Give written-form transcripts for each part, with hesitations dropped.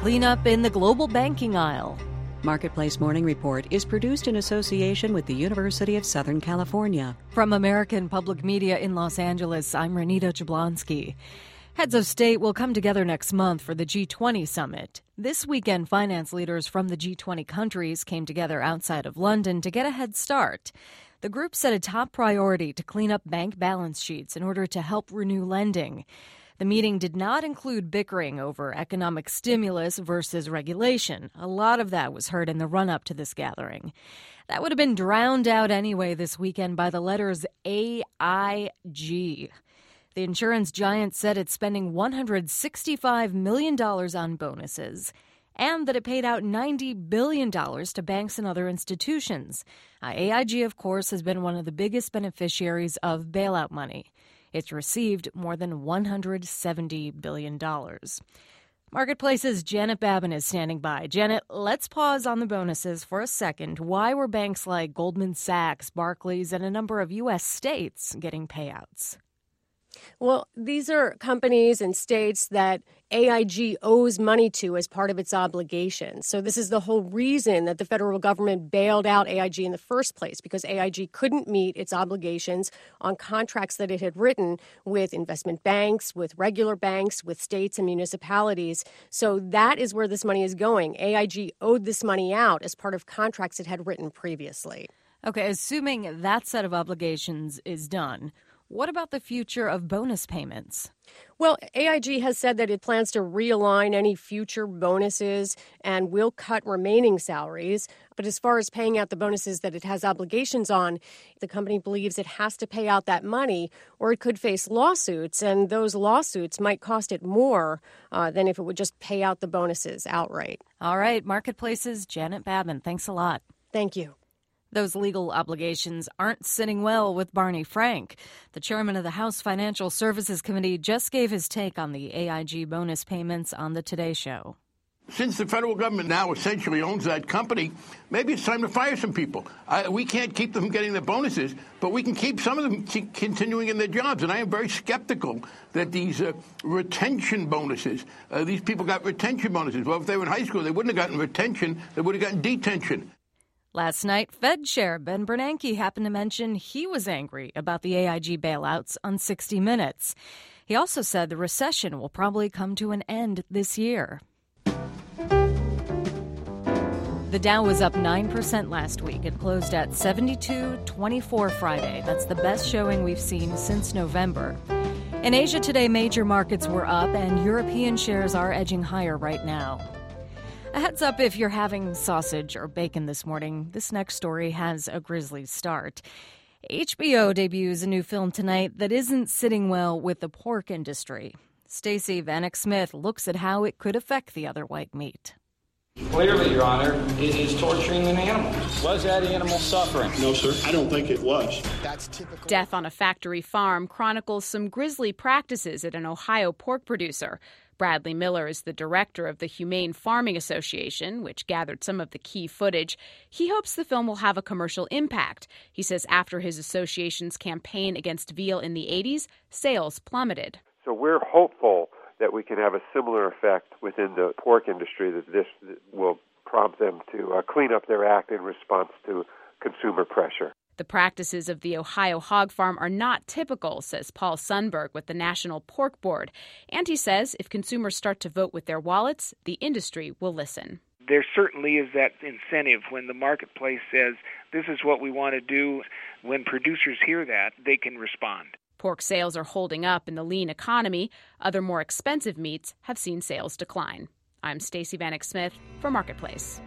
cleanup in the global banking aisle. Marketplace Morning Report is produced in association with the University of Southern California. From American Public Media in Los Angeles, I'm Renita Jablonski. Heads of state will come together next month for the G20 summit. This weekend, finance leaders from the G20 countries came together outside of London to get a head start. The group set a top priority to clean up bank balance sheets in order to help renew lending. The meeting did not include bickering over economic stimulus versus regulation. A lot of that was heard in the run-up to this gathering. That would have been drowned out anyway this weekend by the letters AIG. The insurance giant said it's spending $165 million on bonuses and that it paid out $90 billion to banks and other institutions. AIG, of course, has been one of the biggest beneficiaries of bailout money. It's received more than $170 billion. Marketplace's Janet Babin is standing by. Janet, let's pause on the bonuses for a second. Why were banks like Goldman Sachs, Barclays, and a number of U.S. states getting payouts? Well, these are companies and states that AIG owes money to as part of its obligations. So this is the whole reason that the federal government bailed out AIG in the first place, because AIG couldn't meet its obligations on contracts that it had written with investment banks, with regular banks, with states and municipalities. So that is where this money is going. AIG owed this money out as part of contracts it had written previously. Okay, assuming that set of obligations is done, what about the future of bonus payments? Well, AIG has said that it plans to realign any future bonuses and will cut remaining salaries. But as far as paying out the bonuses that it has obligations on, the company believes it has to pay out that money or it could face lawsuits. And those lawsuits might cost it more than if it would just pay out the bonuses outright. All right, Marketplace's Janet Babin, thanks a lot. Thank you. Those legal obligations aren't sitting well with Barney Frank. The chairman of the House Financial Services Committee just gave his take on the AIG bonus payments on the Today Show. Since the federal government now essentially owns that company, maybe it's time to fire some people. We can't keep them getting the bonuses, but we can keep some of them continuing in their jobs. And I am very skeptical that these retention bonuses, these people got retention bonuses. Well, if they were in high school, they wouldn't have gotten retention. They would have gotten detention. Last night, Fed Chair Ben Bernanke happened to mention he was angry about the AIG bailouts on 60 Minutes. He also said the recession will probably come to an end this year. The Dow was up 9% last week. It closed at 72.24 Friday. That's the best showing we've seen since November. In Asia today, major markets were up, and European shares are edging higher right now. A heads up if you're having sausage or bacon this morning, this next story has a grisly start. HBO debuts a new film tonight that isn't sitting well with the pork industry. Stacey Vanek Smith looks at how it could affect the other white meat. Clearly, Your Honor, it is torturing an animal. Was that animal suffering? No, sir. I don't think it was. That's typical. Death on a factory farm chronicles some grisly practices at an Ohio pork producer. Bradley Miller is the director of the Humane Farming Association, which gathered some of the key footage. He hopes the film will have a commercial impact. He says after his association's campaign against veal in the 80s, sales plummeted. So we're hopeful that we can have a similar effect within the pork industry, that this will prompt them to clean up their act in response to consumer pressure. The practices of the Ohio hog farm are not typical, says Paul Sundberg with the National Pork Board. And he says if consumers start to vote with their wallets, the industry will listen. There certainly is that incentive when the marketplace says this is what we want to do. When producers hear that, they can respond. Pork sales are holding up in the lean economy. Other more expensive meats have seen sales decline. I'm Stacey Vanek Smith for Marketplace.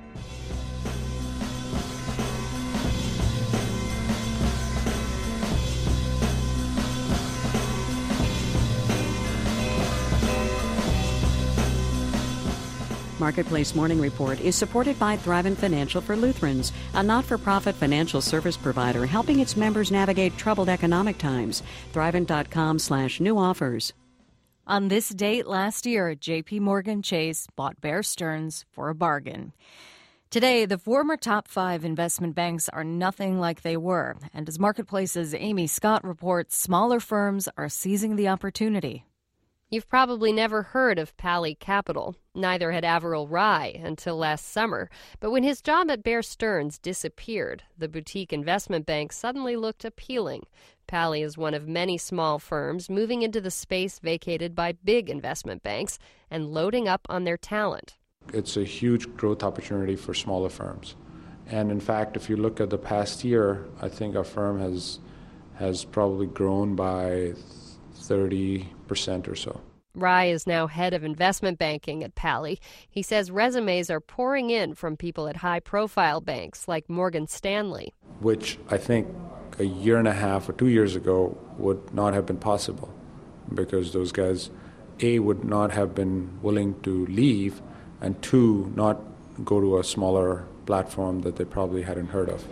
Marketplace Morning Report is supported by Thrivent Financial for Lutherans, a not-for-profit financial service provider helping its members navigate troubled economic times. Thrivent.com/new offers. On this date last year, J.P. Morgan Chase bought Bear Stearns for a bargain. Today, the former top 5 investment banks are nothing like they were. And as Marketplace's Amy Scott reports, smaller firms are seizing the opportunity. You've probably never heard of Pali Capital. Neither had Averil Rai until last summer. But when his job at Bear Stearns disappeared, the boutique investment bank suddenly looked appealing. Pali is one of many small firms moving into the space vacated by big investment banks and loading up on their talent. It's a huge growth opportunity for smaller firms. And in fact, if you look at the past year, I think our firm has probably grown by 30% or so. Rai is now head of investment banking at Pali. He says resumes are pouring in from people at high-profile banks like Morgan Stanley, which I think a year and a half or 2 years ago would not have been possible because those guys, A, would not have been willing to leave, and 2, not go to a smaller platform that they probably hadn't heard of.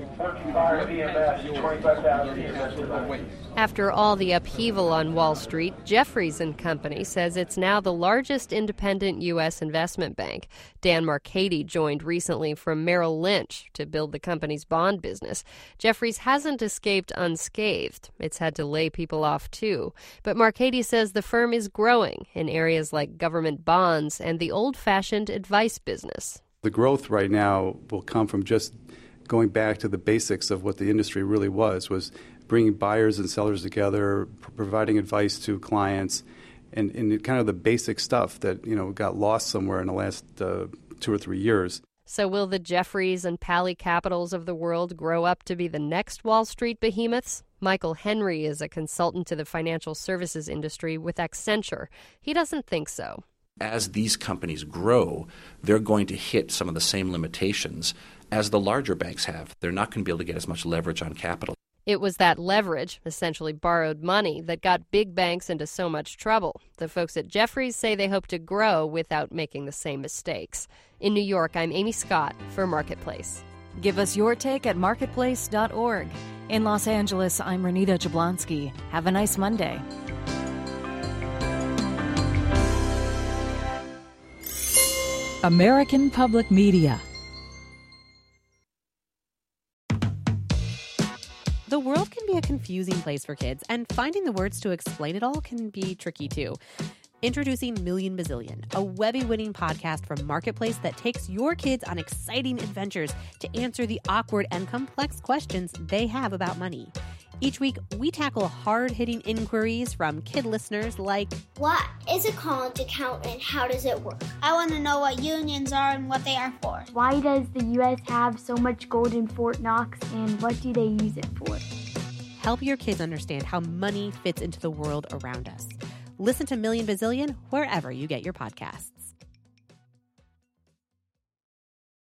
After all the upheaval on Wall Street, Jefferies & Company says it's now the largest independent U.S. investment bank. Dan Marcati joined recently from Merrill Lynch to build the company's bond business. Jefferies hasn't escaped unscathed. It's had to lay people off, too. But Marcati says the firm is growing in areas like government bonds and the old-fashioned advice business. The growth right now will come from just going back to the basics of what the industry really was bringing buyers and sellers together, providing advice to clients, and kind of the basic stuff that, got lost somewhere in the last 2 or 3 years. So will the Jefferies and Pali Capitals of the world grow up to be the next Wall Street behemoths? Michael Henry is a consultant to the financial services industry with Accenture. He doesn't think so. As these companies grow, they're going to hit some of the same limitations as the larger banks have. They're not going to be able to get as much leverage on capital. It was that leverage, essentially borrowed money, that got big banks into so much trouble. The folks at Jefferies say they hope to grow without making the same mistakes. In New York, I'm Amy Scott for Marketplace. Give us your take at marketplace.org. In Los Angeles, I'm Renita Jablonski. Have a nice Monday. American Public Media. The world can be a confusing place for kids, and finding the words to explain it all can be tricky too. Introducing Million Bazillion, a Webby-winning podcast from Marketplace that takes your kids on exciting adventures to answer the awkward and complex questions they have about money. Each week, we tackle hard-hitting inquiries from kid listeners like, what is a college account and how does it work? I want to know what unions are and what they are for. Why does the U.S. have so much gold in Fort Knox and what do they use it for? Help your kids understand how money fits into the world around us. Listen to Million Bazillion wherever you get your podcasts.